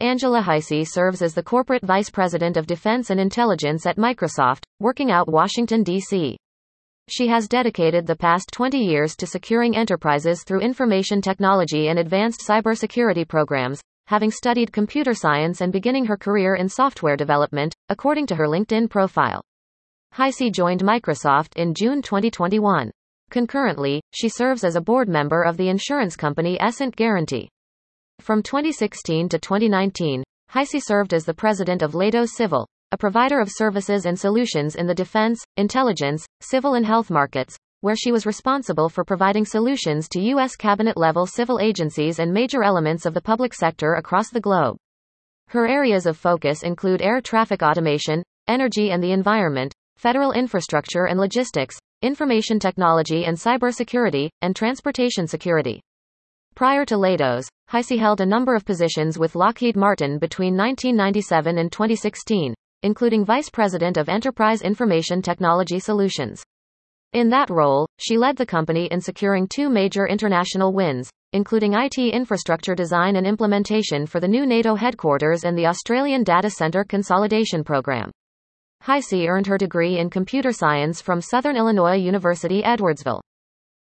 Angela Heise serves as the Corporate Vice President of Defense and Intelligence at Microsoft, working out Washington, D.C. She has dedicated the past 20 years to securing enterprises through information technology and advanced cybersecurity programs, having studied computer science and beginning her career in software development, according to her LinkedIn profile. Heise joined Microsoft in June 2021. Concurrently, she serves as a board member of the insurance company Essent Guaranty. From 2016 to 2019, Heise served as the president of Leidos Civil, a provider of services and solutions in the defense, intelligence, civil and health markets, where she was responsible for providing solutions to U.S. cabinet-level civil agencies and major elements of the public sector across the globe. Her areas of focus include air traffic automation, energy and the environment, federal infrastructure and logistics, information technology and cybersecurity, and transportation security. Prior to Leidos, Heise held a number of positions with Lockheed Martin between 1997 and 2016, including Vice President of Enterprise Information Technology Solutions. In that role, she led the company in securing two major international wins, including IT infrastructure design and implementation for the new NATO headquarters and the Australian Data Centre Consolidation Program. Heise earned her degree in computer science from Southern Illinois University Edwardsville.